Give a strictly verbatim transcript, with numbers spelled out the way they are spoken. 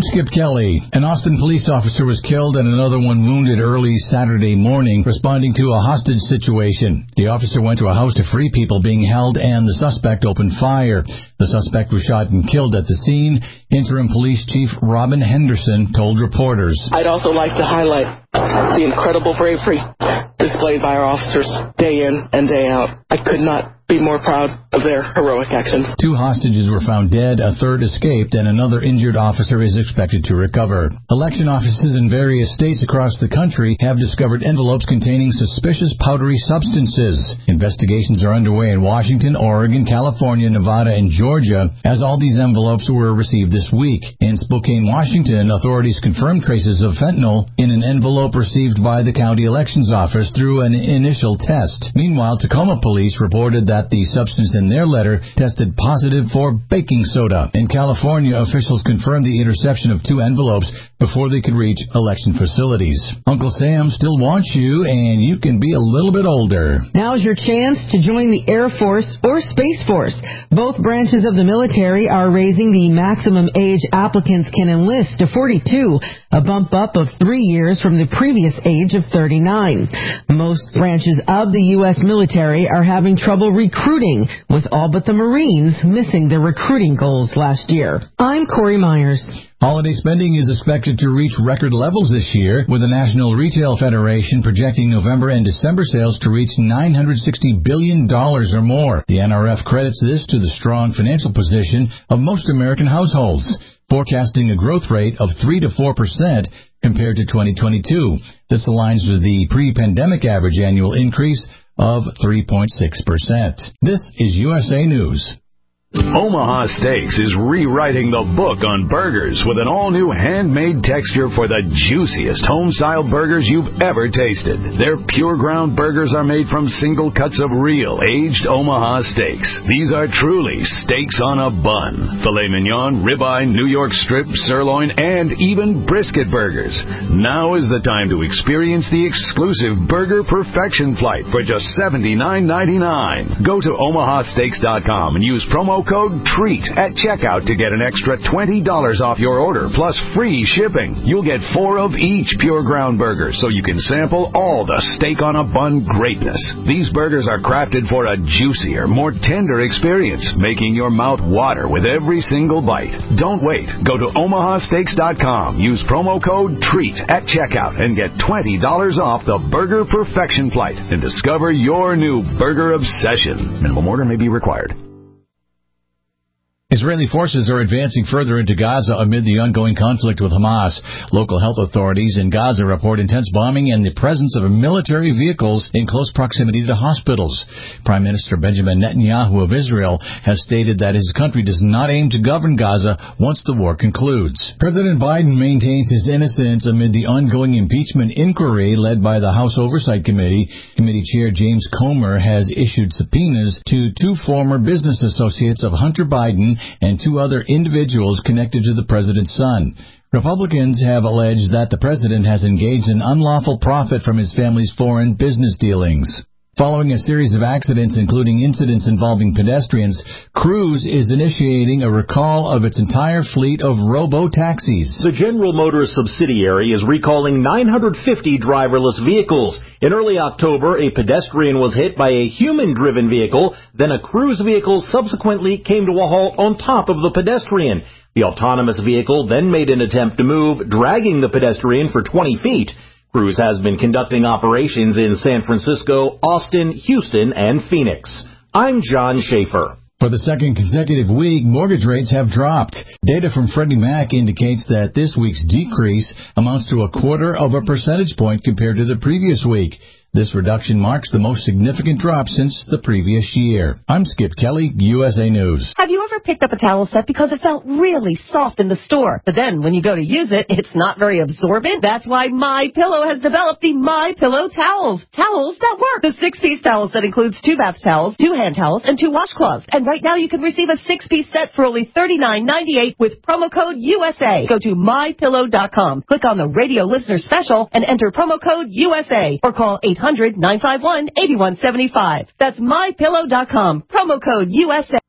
I'm Skip Kelly. An Austin police officer was killed and another one wounded early Saturday morning responding to a hostage situation. The officer went to a house to free people being held and the suspect opened fire. The suspect was shot and killed at the scene. Interim Police Chief Robin Henderson told reporters. I'd also like to highlight the incredible bravery displayed by our officers day in and day out. I could not be more proud of their heroic actions. Two hostages were found dead, a third escaped, and another injured officer is expected to recover. Election offices in various states across the country have discovered envelopes containing suspicious powdery substances. Investigations are underway in Washington, Oregon, California, Nevada, and Georgia, as all these envelopes were received this week. In Spokane, Washington, authorities confirmed traces of fentanyl in an envelope received by the county elections office through an initial test. Meanwhile, Tacoma police reported that the substance in their letter tested positive for baking soda. In California, officials confirmed the interception of two envelopes before they could reach election facilities. Uncle Sam still wants you, and you can be a little bit older. Now's your chance to join the Air Force or Space Force. Both branches of the military are raising the maximum age applicants can enlist to forty-two, a bump up of three years from the previous age of thirty-nine. Most branches of the U S military are having trouble recruiting, with all but the Marines missing their recruiting goals last year. I'm Corey Myers. Holiday spending is expected to reach record levels this year, with the National Retail Federation projecting November and December sales to reach nine hundred sixty billion dollars or more. The N R F credits this to the strong financial position of most American households, forecasting a growth rate of three to four percent compared to twenty twenty-two. This aligns with the pre-pandemic average annual increase of three point six percent. This is U S A News. Omaha Steaks is rewriting the book on burgers with an all-new handmade texture for the juiciest home-style burgers you've ever tasted. Their pure ground burgers are made from single cuts of real, aged Omaha steaks. These are truly steaks on a bun. Filet mignon, ribeye, New York strip, sirloin, and even brisket burgers. Now is the time to experience the exclusive Burger Perfection Flight for just seventy-nine ninety-nine. Go to omaha steaks dot com and use promo code TREAT at checkout to get an extra twenty dollars off your order, plus free shipping. You'll get four of each pure ground burger, so you can sample all the steak on a bun greatness. These burgers are crafted for a juicier, more tender experience, making your mouth water with every single bite. Don't wait. Go to omaha steaks dot com, use promo code TREAT at checkout, and get twenty dollars off the Burger Perfection Flight and discover your new burger obsession. Minimum order may be required. Israeli forces are advancing further into Gaza amid the ongoing conflict with Hamas. Local health authorities in Gaza report intense bombing and the presence of military vehicles in close proximity to hospitals. Prime Minister Benjamin Netanyahu of Israel has stated that his country does not aim to govern Gaza once the war concludes. President Biden maintains his innocence amid the ongoing impeachment inquiry led by the House Oversight Committee. Committee Chair James Comer has issued subpoenas to two former business associates of Hunter Biden and two other individuals connected to the president's son. Republicans have alleged that the president has engaged in unlawful profit from his family's foreign business dealings. Following a series of accidents, including incidents involving pedestrians, Cruise is initiating a recall of its entire fleet of robo-taxis. The General Motors subsidiary is recalling nine hundred fifty driverless vehicles. In early October, a pedestrian was hit by a human-driven vehicle, then a Cruise vehicle subsequently came to a halt on top of the pedestrian. The autonomous vehicle then made an attempt to move, dragging the pedestrian for twenty feet. Cruise has been conducting operations in San Francisco, Austin, Houston, and Phoenix. I'm John Schaefer. For the second consecutive week, mortgage rates have dropped. Data from Freddie Mac indicates that this week's decrease amounts to a quarter of a percentage point compared to the previous week. This reduction marks the most significant drop since the previous year. I'm Skip Kelly, U S A News. Have you ever picked up a towel set because it felt really soft in the store, but then when you go to use it, it's not very absorbent? That's why MyPillow has developed the MyPillow towels. Towels that work. The six-piece towel set includes two bath towels, two hand towels, and two washcloths. And right now you can receive a six-piece set for only thirty-nine ninety-eight with promo code U S A. Go to my pillow dot com, click on the radio listener special, and enter promo code U S A, or call eight hundred nine five one eight one seven five. That's my pillow dot com, promo code U S A.